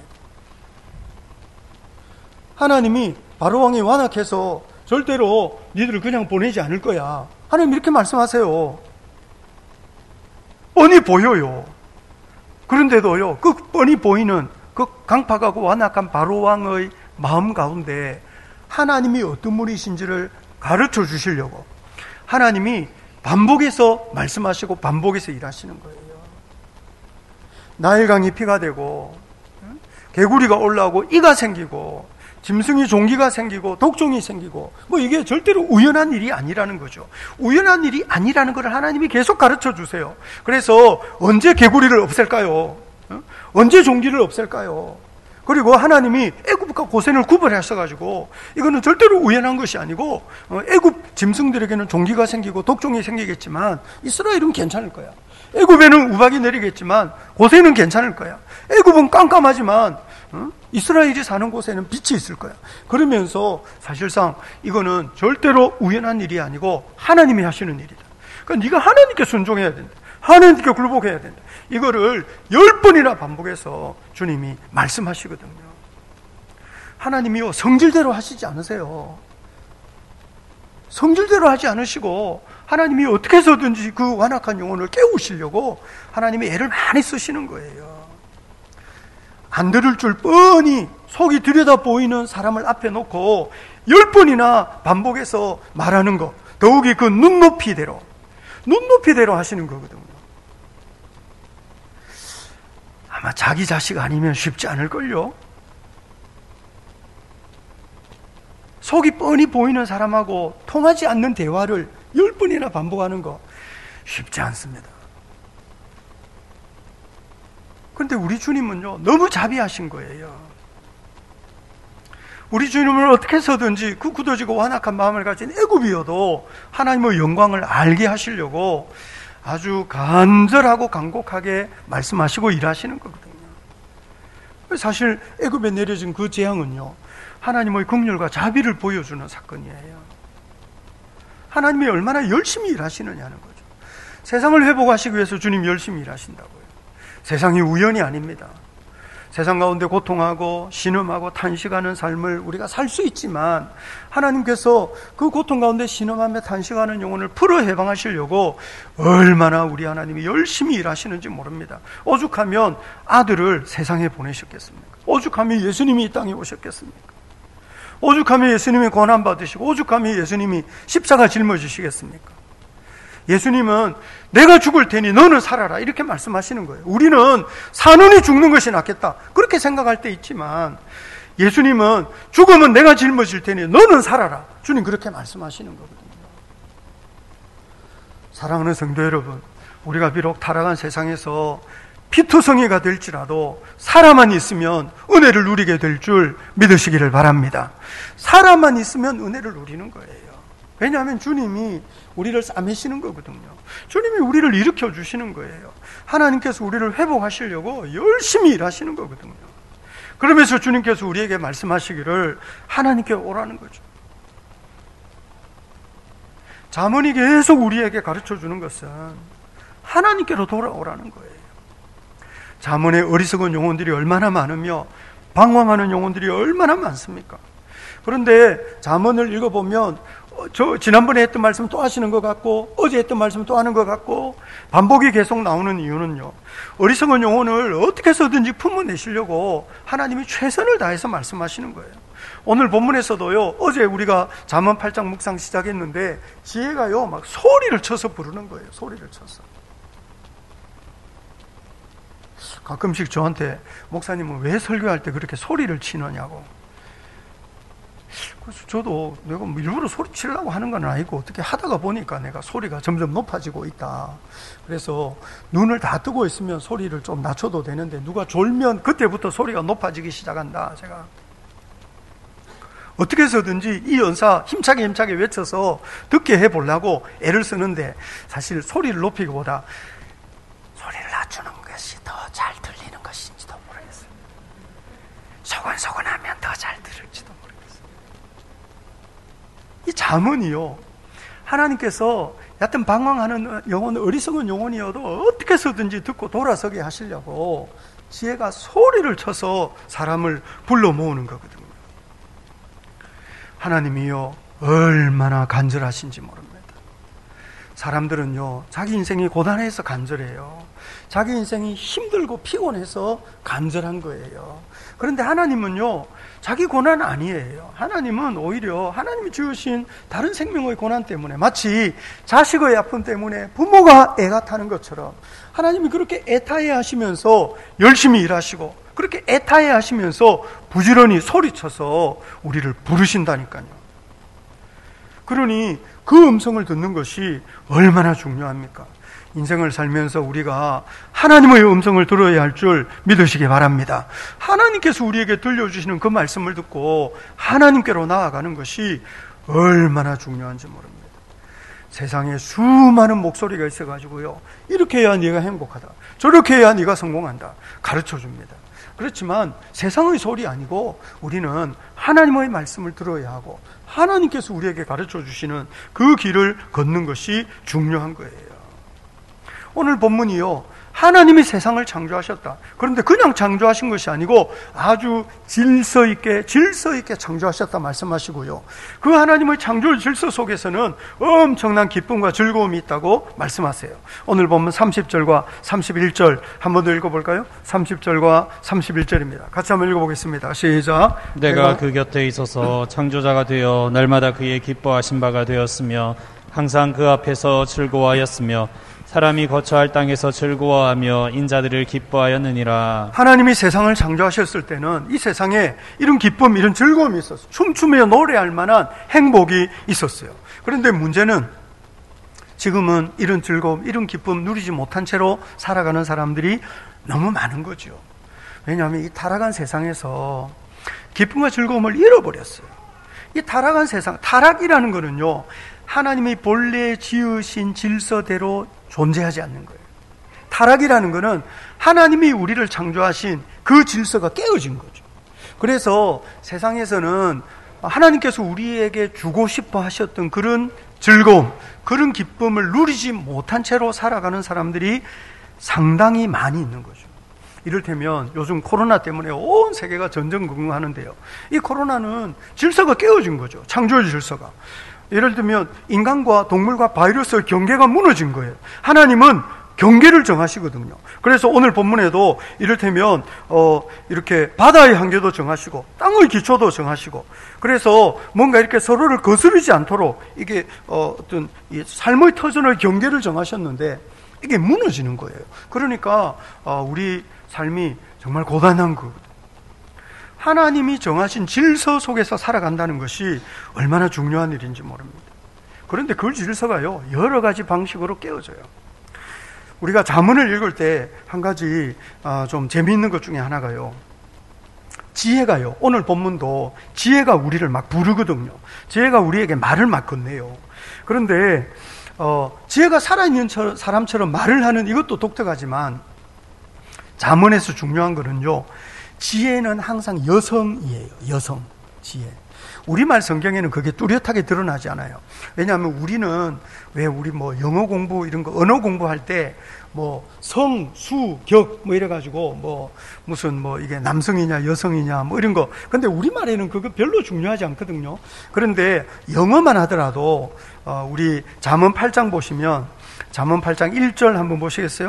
Speaker 2: 하나님이 바로왕이 완악해서 절대로 니들을 그냥 보내지 않을 거야. 하나님 이렇게 말씀하세요. 뻔히 보여요. 그런데도요, 그 뻔히 보이는 그 강팍하고 완악한 바로왕의 마음 가운데 하나님이 어떤 분이신지를 가르쳐 주시려고 하나님이 반복해서 말씀하시고 반복해서 일하시는 거예요. 나일강이 피가 되고 개구리가 올라오고 이가 생기고 짐승이 종기가 생기고 독종이 생기고 뭐 이게 절대로 우연한 일이 아니라는 거죠. 우연한 일이 아니라는 걸 하나님이 계속 가르쳐 주세요. 그래서 언제 개구리를 없앨까요? 언제 종기를 없앨까요? 그리고 하나님이 애굽과 고센을 구별하셔가지고 이거는 절대로 우연한 것이 아니고 애굽 짐승들에게는 종기가 생기고 독종이 생기겠지만 이스라엘은 괜찮을 거야. 애굽에는 우박이 내리겠지만 고센은 괜찮을 거야. 애굽은 깜깜하지만 이스라엘이 사는 곳에는 빛이 있을 거야. 그러면서 사실상 이거는 절대로 우연한 일이 아니고 하나님이 하시는 일이다. 그러니까 네가 하나님께 순종해야 된다. 하나님께 굴복해야 된다. 이거를 열 번이나 반복해서 주님이 말씀하시거든요. 하나님이요, 성질대로 하시지 않으세요. 성질대로 하지 않으시고 하나님이 어떻게 해서든지 그 완악한 영혼을 깨우시려고 하나님이 애를 많이 쓰시는 거예요. 안 들을 줄 뻔히 속이 들여다 보이는 사람을 앞에 놓고 열 번이나 반복해서 말하는 거, 더욱이 그 눈높이대로 눈높이대로 하시는 거거든요. 아마 자기 자식 아니면 쉽지 않을걸요. 속이 뻔히 보이는 사람하고 통하지 않는 대화를 열 번이나 반복하는 거 쉽지 않습니다. 그런데 우리 주님은요, 너무 자비하신 거예요. 우리 주님을 어떻게 해서든지 그 굳어지고 완악한 마음을 가진 애굽이어도 하나님의 영광을 알게 하시려고 아주 간절하고 간곡하게 말씀하시고 일하시는 거거든요. 사실 애굽에 내려진 그 재앙은요, 하나님의 긍휼과 자비를 보여주는 사건이에요. 하나님이 얼마나 열심히 일하시느냐는 거죠. 세상을 회복하시기 위해서 주님 열심히 일하신다고요. 세상이 우연이 아닙니다. 세상 가운데 고통하고 신음하고 탄식하는 삶을 우리가 살 수 있지만 하나님께서 그 고통 가운데 신음하며 탄식하는 영혼을 풀어 해방하시려고 얼마나 우리 하나님이 열심히 일하시는지 모릅니다. 오죽하면 아들을 세상에 보내셨겠습니까? 오죽하면 예수님이 이 땅에 오셨겠습니까? 오죽하면 예수님이 고난받으시고 오죽하면 예수님이 십자가 짊어지시겠습니까? 예수님은 내가 죽을 테니 너는 살아라 이렇게 말씀하시는 거예요. 우리는 사느니 죽는 것이 낫겠다 그렇게 생각할 때 있지만 예수님은 죽으면 내가 짊어질 테니 너는 살아라, 주님 그렇게 말씀하시는 거거든요. 사랑하는 성도 여러분, 우리가 비록 타락한 세상에서 피투성이가 될지라도 사람만 있으면 은혜를 누리게 될 줄 믿으시기를 바랍니다. 사람만 있으면 은혜를 누리는 거예요. 왜냐하면 주님이 우리를 싸매시는 거거든요. 주님이 우리를 일으켜 주시는 거예요. 하나님께서 우리를 회복하시려고 열심히 일하시는 거거든요. 그러면서 주님께서 우리에게 말씀하시기를 하나님께 오라는 거죠. 잠언이 계속 우리에게 가르쳐 주는 것은 하나님께로 돌아오라는 거예요. 잠언의 어리석은 영혼들이 얼마나 많으며 방황하는 영혼들이 얼마나 많습니까? 그런데 잠언을 읽어보면 저 지난번에 했던 말씀 또 하시는 것 같고 어제 했던 말씀 또 하는 것 같고 반복이 계속 나오는 이유는요, 어리석은 영혼을 어떻게 해서든지 품어내시려고 하나님이 최선을 다해서 말씀하시는 거예요. 오늘 본문에서도요, 어제 우리가 잠언 팔 장 묵상 시작했는데 지혜가요 막 소리를 쳐서 부르는 거예요. 소리를 쳐서. 가끔씩 저한테 목사님은 왜 설교할 때 그렇게 소리를 치느냐고. 그래서 저도 내가 뭐 일부러 소리 치려고 하는 건 아니고 어떻게 하다가 보니까 내가 소리가 점점 높아지고 있다. 그래서 눈을 다 뜨고 있으면 소리를 좀 낮춰도 되는데 누가 졸면 그때부터 소리가 높아지기 시작한다. 제가 어떻게 해서든지 이 연사 힘차게 힘차게 외쳐서 듣게 해보려고 애를 쓰는데 사실 소리를 높이기보다 소리를 낮추는 것이 더 잘 들리는 것인지도 모르겠어요. 소곤소곤하면 더 잘 들을지도 모르겠어요. 이 잠언이요, 하나님께서 얕은 방황하는 영혼, 어리석은 영혼이어도 어떻게 해서든지 듣고 돌아서게 하시려고 지혜가 소리를 쳐서 사람을 불러 모으는 거거든요. 하나님이요, 얼마나 간절하신지 모릅니다. 사람들은요, 자기 인생이 고단해서 간절해요. 자기 인생이 힘들고 피곤해서 간절한 거예요. 그런데 하나님은요, 자기 고난 아니에요. 하나님은 오히려 하나님이 주신 다른 생명의 고난 때문에, 마치 자식의 아픔 때문에 부모가 애가 타는 것처럼 하나님이 그렇게 애타해 하시면서 열심히 일하시고 그렇게 애타해 하시면서 부지런히 소리쳐서 우리를 부르신다니까요. 그러니 그 음성을 듣는 것이 얼마나 중요합니까? 인생을 살면서 우리가 하나님의 음성을 들어야 할 줄 믿으시기 바랍니다. 하나님께서 우리에게 들려주시는 그 말씀을 듣고 하나님께로 나아가는 것이 얼마나 중요한지 모릅니다. 세상에 수많은 목소리가 있어가지고요, 이렇게 해야 네가 행복하다, 저렇게 해야 네가 성공한다 가르쳐줍니다. 그렇지만 세상의 소리 아니고 우리는 하나님의 말씀을 들어야 하고 하나님께서 우리에게 가르쳐 주시는 그 길을 걷는 것이 중요한 거예요. 오늘 본문이요, 하나님이 세상을 창조하셨다. 그런데 그냥 창조하신 것이 아니고 아주 질서 있게 질서 있게 창조하셨다 말씀하시고요, 그 하나님의 창조 질서 속에서는 엄청난 기쁨과 즐거움이 있다고 말씀하세요. 오늘 본문 삼십 절과 삼십일 절 한번 더 읽어볼까요? 삼십 절과 삼십일 절입니다. 같이 한번 읽어보겠습니다. 시작.
Speaker 3: 내가,
Speaker 2: 내가
Speaker 3: 그 곁에 있어서 창조자가 되어 날마다 그의 기뻐하신 바가 되었으며 항상 그 앞에서 즐거워하였으며 사람이 거처할 땅에서 즐거워하며 인자들을 기뻐하였느니라.
Speaker 2: 하나님이 세상을 창조하셨을 때는 이 세상에 이런 기쁨, 이런 즐거움이 있었어요. 춤추며 노래할 만한 행복이 있었어요. 그런데 문제는 지금은 이런 즐거움, 이런 기쁨 누리지 못한 채로 살아가는 사람들이 너무 많은 거죠. 왜냐하면 이 타락한 세상에서 기쁨과 즐거움을 잃어버렸어요. 이 타락한 세상, 타락이라는 거는요, 하나님이 본래 지으신 질서대로 존재하지 않는 거예요. 타락이라는 것은 하나님이 우리를 창조하신 그 질서가 깨어진 거죠. 그래서 세상에서는 하나님께서 우리에게 주고 싶어 하셨던 그런 즐거움, 그런 기쁨을 누리지 못한 채로 살아가는 사람들이 상당히 많이 있는 거죠. 이를테면 요즘 코로나 때문에 온 세계가 전전긍긍하는데요, 이 코로나는 질서가 깨어진 거죠. 창조의 질서가. 예를 들면 인간과 동물과 바이러스의 경계가 무너진 거예요. 하나님은 경계를 정하시거든요. 그래서 오늘 본문에도 이를테면 어 이렇게 바다의 한계도 정하시고 땅의 기초도 정하시고, 그래서 뭔가 이렇게 서로를 거스르지 않도록 이게 어 어떤 이 삶의 터전의 경계를 정하셨는데 이게 무너지는 거예요. 그러니까 어 우리 삶이 정말 고단한 거거든요. 하나님이 정하신 질서 속에서 살아간다는 것이 얼마나 중요한 일인지 모릅니다. 그런데 그 질서가요, 여러 가지 방식으로 깨어져요. 우리가 잠언을 읽을 때 한 가지 좀 재미있는 것 중에 하나가요, 지혜가요, 오늘 본문도 지혜가 우리를 막 부르거든요. 지혜가 우리에게 말을 막 건네요. 그런데 어, 지혜가 살아있는 사람처럼 말을 하는 이것도 독특하지만 잠언에서 중요한 거는요, 지혜는 항상 여성이에요. 여성, 지혜. 우리말 성경에는 그게 뚜렷하게 드러나지 않아요. 왜냐하면 우리는 왜 우리 뭐 영어 공부 이런 거 언어 공부할 때 뭐 성, 수, 격 뭐 이래가지고 뭐 무슨 뭐 이게 남성이냐 여성이냐 뭐 이런 거. 근데 우리말에는 그거 별로 중요하지 않거든요. 그런데 영어만 하더라도 어 우리 잠언 팔 장 보시면 잠언 팔 장 일 절 한번 보시겠어요?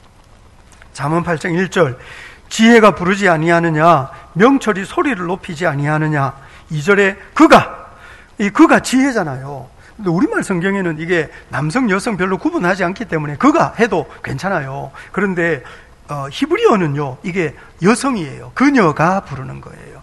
Speaker 2: 잠언 팔 장 일 절. 지혜가 부르지 아니하느냐, 명철이 소리를 높이지 아니하느냐. 이 절에 그가, 이 그가 지혜잖아요. 근데 우리말 성경에는 이게 남성 여성 별로 구분하지 않기 때문에 그가 해도 괜찮아요. 그런데 어, 히브리어는요, 이게 여성이에요. 그녀가 부르는 거예요.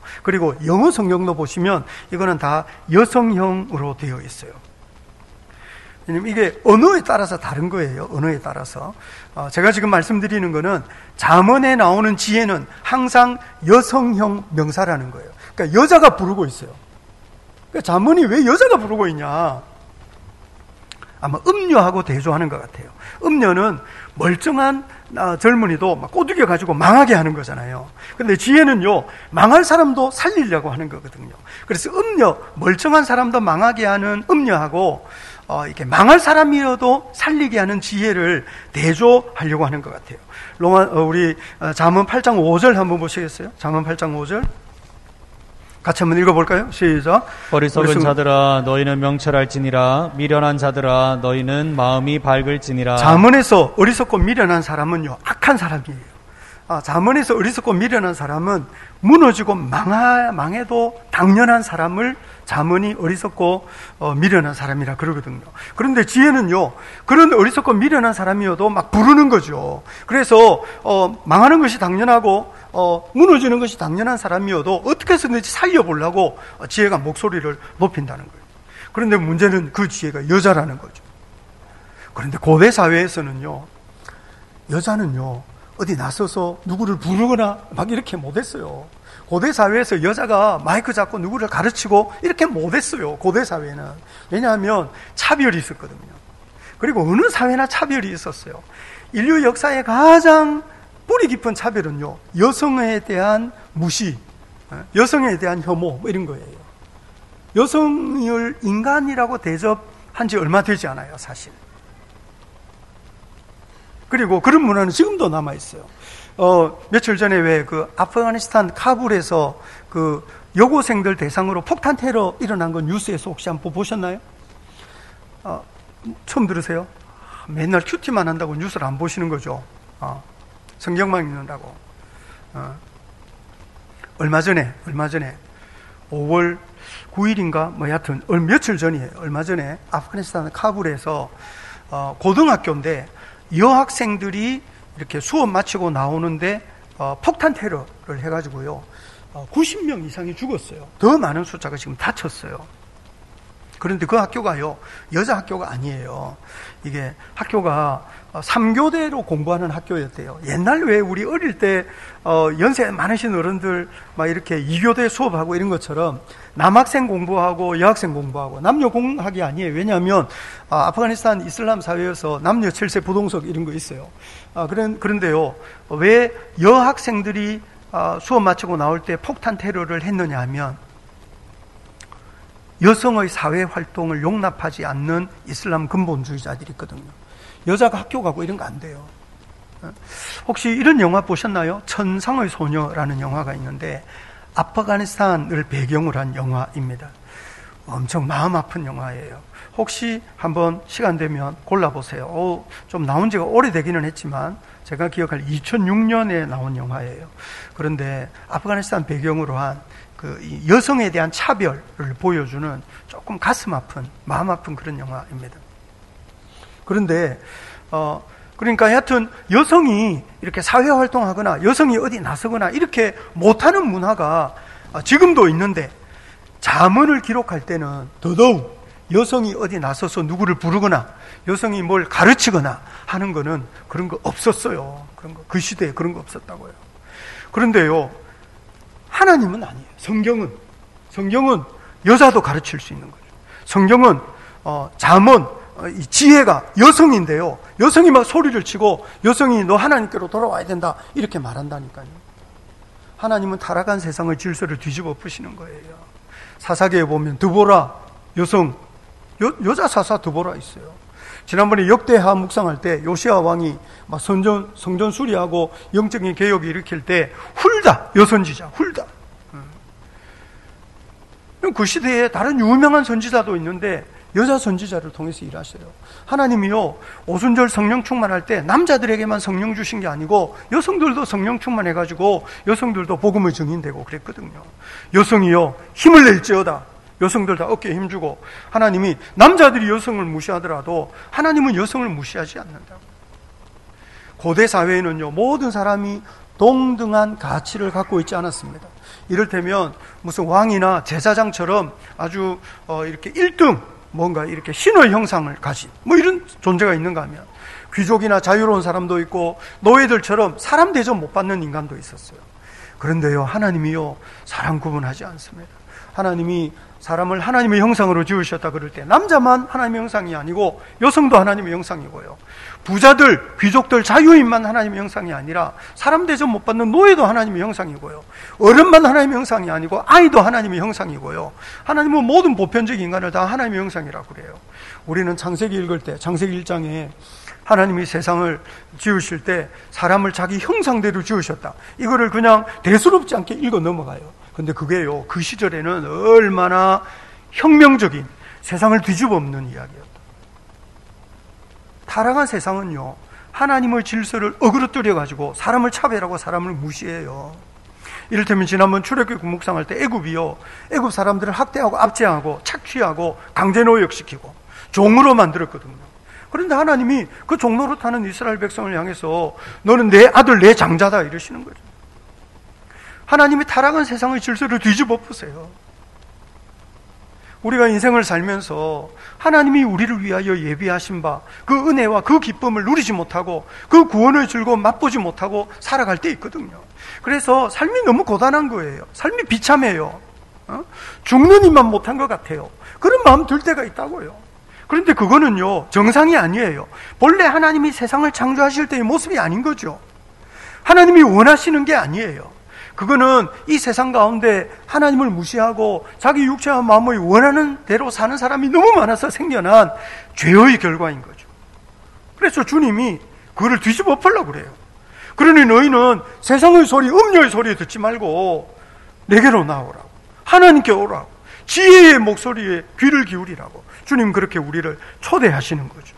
Speaker 2: 그리고 영어 성경도 보시면 이거는 다 여성형으로 되어 있어요. 왜냐면 이게 언어에 따라서 다른 거예요. 언어에 따라서. 어, 제가 지금 말씀드리는 거는 잠언에 나오는 지혜는 항상 여성형 명사라는 거예요. 그러니까 여자가 부르고 있어요. 그러니까 잠언이 왜 여자가 부르고 있냐? 아마 음녀하고 대조하는 것 같아요. 음녀는 멀쩡한 젊은이도 막 꼬드겨 가지고 망하게 하는 거잖아요. 근데 지혜는요, 망할 사람도 살리려고 하는 거거든요. 그래서 음녀, 멀쩡한 사람도 망하게 하는 음녀하고 어, 이렇게 망할 사람이어도 살리게 하는 지혜를 대조하려고 하는 것 같아요. 로마, 어, 우리 잠언 팔 장 오 절 한번 보시겠어요? 잠언 팔 장 오 절. 같이 한번 읽어볼까요? 시작.
Speaker 3: 어리석은
Speaker 2: 어리석은...
Speaker 3: 자들아 너희는 명철할지니라 미련한 자들아 너희는 마음이 밝을지니라.
Speaker 2: 잠언에서 어리석고 미련한 사람은요 악한 사람이에요. 아, 잠언에서 어리석고 미련한 사람은 무너지고 망하, 망해도 당연한 사람을 잠언이 어리석고 어, 미련한 사람이라 그러거든요. 그런데 지혜는요 그런 어리석고 미련한 사람이어도 막 부르는 거죠. 그래서 어, 망하는 것이 당연하고 어, 무너지는 것이 당연한 사람이어도 어떻게 해서든지 살려보려고 지혜가 목소리를 높인다는 거예요. 그런데 문제는 그 지혜가 여자라는 거죠. 그런데 고대 사회에서는요 여자는요 어디 나서서 누구를 부르거나 막 이렇게 못했어요. 고대 사회에서 여자가 마이크 잡고 누구를 가르치고 이렇게 못했어요. 고대 사회는. 왜냐하면 차별이 있었거든요. 그리고 어느 사회나 차별이 있었어요. 인류 역사의 가장 뿌리 깊은 차별은요 여성에 대한 무시, 여성에 대한 혐오 뭐 이런 거예요. 여성을 인간이라고 대접한 지 얼마 되지 않아요, 사실. 그리고 그런 문화는 지금도 남아 있어요. 어, 며칠 전에 왜 그 아프가니스탄 카불에서 그 여고생들 대상으로 폭탄 테러 일어난 건 뉴스에서 혹시 한번 보셨나요? 어, 처음 들으세요? 맨날 큐티만 한다고 뉴스를 안 보시는 거죠. 어, 성경만 읽는다고. 어. 얼마 전에, 얼마 전에 오월 구일인가 뭐 여하튼 며칠 전이에요. 얼마 전에 아프가니스탄 카불에서 어, 고등학교인데 여학생들이 이렇게 수업 마치고 나오는데 어, 폭탄 테러를 해가지고요 어, 구십 명 이상이 죽었어요. 더 많은 숫자가 지금 다쳤어요. 그런데 그 학교가요 여자 학교가 아니에요. 이게 학교가 삼 교대로 공부하는 학교였대요. 옛날 왜 우리 어릴 때 어, 연세 많으신 어른들 막 이렇게 이 교대 수업하고 이런 것처럼 남학생 공부하고 여학생 공부하고 남녀 공학이 아니에요. 왜냐하면 아, 아프가니스탄 이슬람 사회여서 남녀 칠세 부동석 이런 거 있어요. 아, 그런, 그런데요 왜 여학생들이 아, 수업 마치고 나올 때 폭탄 테러를 했느냐 하면 여성의 사회 활동을 용납하지 않는 이슬람 근본주의자들이 있거든요. 여자가 학교 가고 이런 거 안 돼요. 혹시 이런 영화 보셨나요? 천상의 소녀라는 영화가 있는데 아프가니스탄을 배경으로 한 영화입니다. 엄청 마음 아픈 영화예요. 혹시 한번 시간 되면 골라보세요. 오, 좀 나온 지가 오래되기는 했지만 제가 기억할 이천육 년에 나온 영화예요. 그런데 아프가니스탄 배경으로 한 그 여성에 대한 차별을 보여주는 조금 가슴 아픈, 마음 아픈 그런 영화입니다. 그런데 어 그러니까 하여튼 여성이 이렇게 사회 활동하거나 여성이 어디 나서거나 이렇게 못하는 문화가 지금도 있는데 잠언을 기록할 때는 더더욱 여성이 어디 나서서 누구를 부르거나 여성이 뭘 가르치거나 하는 거는 그런 거 없었어요. 그런 거, 그 시대에 그런 거 없었다고요. 그런데요 하나님은 아니에요. 성경은 성경은 여자도 가르칠 수 있는 거죠. 성경은 어, 잠언 어, 이 지혜가 여성인데요 여성이 막 소리를 치고 여성이 너 하나님께로 돌아와야 된다 이렇게 말한다니까요. 하나님은 타락한 세상의 질서를 뒤집어 푸시는 거예요. 사사기에 보면 드보라 여성 여, 여자 사사 드보라 있어요. 지난번에 역대하 묵상할 때 요시아 왕이 막 성전, 성전 수리하고 영적인 개혁을 일으킬 때 훌다 여선지자 훌다. 그 시대에 다른 유명한 선지자도 있는데 여자 선지자를 통해서 일하셔요. 하나님이요 오순절 성령 충만할 때 남자들에게만 성령 주신 게 아니고 여성들도 성령 충만해가지고 여성들도 복음의 증인되고 그랬거든요. 여성이요 힘을 낼지어다. 여성들 다 어깨에 힘주고 하나님이 남자들이 여성을 무시하더라도 하나님은 여성을 무시하지 않는다. 고대 사회에는요 모든 사람이 동등한 가치를 갖고 있지 않았습니다. 이를테면 무슨 왕이나 제사장처럼 아주 어 이렇게 일 등 뭔가 이렇게 신의 형상을 가진 뭐 이런 존재가 있는가 하면 귀족이나 자유로운 사람도 있고 노예들처럼 사람 대접 못 받는 인간도 있었어요. 그런데요, 하나님이요 사람 구분하지 않습니다. 하나님이 사람을 하나님의 형상으로 지으셨다 그럴 때 남자만 하나님의 형상이 아니고 여성도 하나님의 형상이고요, 부자들, 귀족들, 자유인만 하나님의 형상이 아니라 사람 대접 못 받는 노예도 하나님의 형상이고요, 어른만 하나님의 형상이 아니고 아이도 하나님의 형상이고요, 하나님은 모든 보편적 인간을 다 하나님의 형상이라고 그래요. 우리는 창세기 읽을 때 창세기 일 장에 하나님이 세상을 지으실 때 사람을 자기 형상대로 지으셨다, 이거를 그냥 대수롭지 않게 읽어 넘어가요. 근데 그게요, 그 시절에는 얼마나 혁명적인, 세상을 뒤집어엎는 이야기였다. 타락한 세상은요, 하나님의 질서를 어그러뜨려가지고 사람을 차별하고 사람을 무시해요. 이를테면 지난번 출애굽기 묵상할 때 애굽이요, 애굽 사람들을 학대하고 압제하고 착취하고 강제노역시키고 종으로 만들었거든요. 그런데 하나님이 그 종로로 타는 이스라엘 백성을 향해서 너는 내 아들, 내 장자다 이러시는 거죠. 하나님이 타락한 세상의 질서를 뒤집어 엎으세요. 우리가 인생을 살면서 하나님이 우리를 위하여 예비하신 바 그 은혜와 그 기쁨을 누리지 못하고 그 구원의 즐거움 맛보지 못하고 살아갈 때 있거든요. 그래서 삶이 너무 고단한 거예요. 삶이 비참해요. 어? 죽는 일만 못한 것 같아요. 그런 마음 들 때가 있다고요. 그런데 그거는요, 정상이 아니에요. 본래 하나님이 세상을 창조하실 때의 모습이 아닌 거죠. 하나님이 원하시는 게 아니에요. 그거는 이 세상 가운데 하나님을 무시하고 자기 육체와 마음의 원하는 대로 사는 사람이 너무 많아서 생겨난 죄의 결과인 거죠. 그래서 주님이 그거를 뒤집어 엎으려고 그래요. 그러니 너희는 세상의 소리, 음녀의 소리 듣지 말고 내게로 나오라고, 하나님께 오라고, 지혜의 목소리에 귀를 기울이라고 주님 그렇게 우리를 초대하시는 거죠.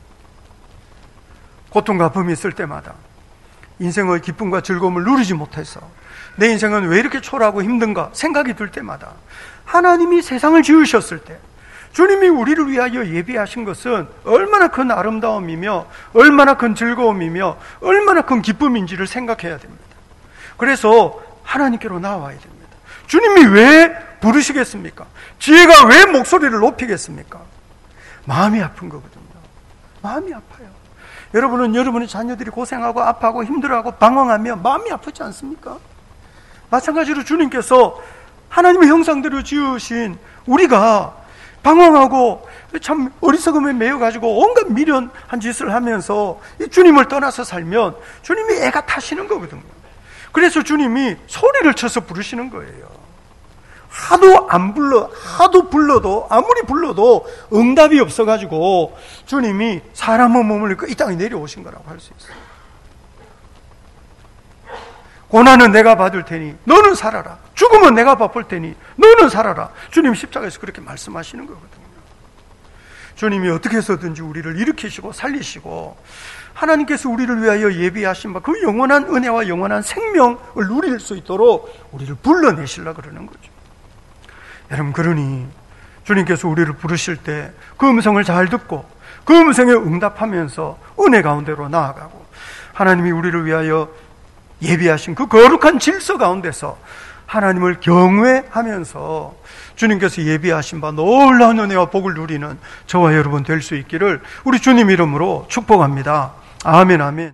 Speaker 2: 고통과 범이 있을 때마다 인생의 기쁨과 즐거움을 누리지 못해서 내 인생은 왜 이렇게 초라하고 힘든가 생각이 들 때마다 하나님이 세상을 지으셨을 때 주님이 우리를 위하여 예비하신 것은 얼마나 큰 아름다움이며 얼마나 큰 즐거움이며 얼마나 큰 기쁨인지를 생각해야 됩니다. 그래서 하나님께로 나와야 됩니다. 주님이 왜 부르시겠습니까? 지혜가 왜 목소리를 높이겠습니까? 마음이 아픈 거거든요. 마음이 아파요. 여러분은 여러분의 자녀들이 고생하고 아파하고 힘들어하고 방황하며 마음이 아프지 않습니까? 마찬가지로 주님께서 하나님의 형상대로 지으신 우리가 방황하고 참 어리석음에 매여가지고 온갖 미련한 짓을 하면서 이 주님을 떠나서 살면 주님이 애가 타시는 거거든요. 그래서 주님이 소리를 쳐서 부르시는 거예요. 하도 안 불러, 하도 불러도, 아무리 불러도 응답이 없어가지고 주님이 사람의 몸을 입고 이 땅에 내려오신 거라고 할 수 있어요. 고난은 내가 받을 테니 너는 살아라. 죽음은 내가 바쁠 테니 너는 살아라. 주님 십자가에서 그렇게 말씀하시는 거거든요. 주님이 어떻게 해서든지 우리를 일으키시고 살리시고 하나님께서 우리를 위하여 예비하신 바 그 영원한 은혜와 영원한 생명을 누릴 수 있도록 우리를 불러내시려고 그러는 거죠. 여러분, 그러니 주님께서 우리를 부르실 때 그 음성을 잘 듣고 그 음성에 응답하면서 은혜 가운데로 나아가고 하나님이 우리를 위하여 예비하신 그 거룩한 질서 가운데서 하나님을 경외하면서 주님께서 예비하신 바 놀라운 은혜와 복을 누리는 저와 여러분 될 수 있기를 우리 주님 이름으로 축복합니다. 아멘, 아멘.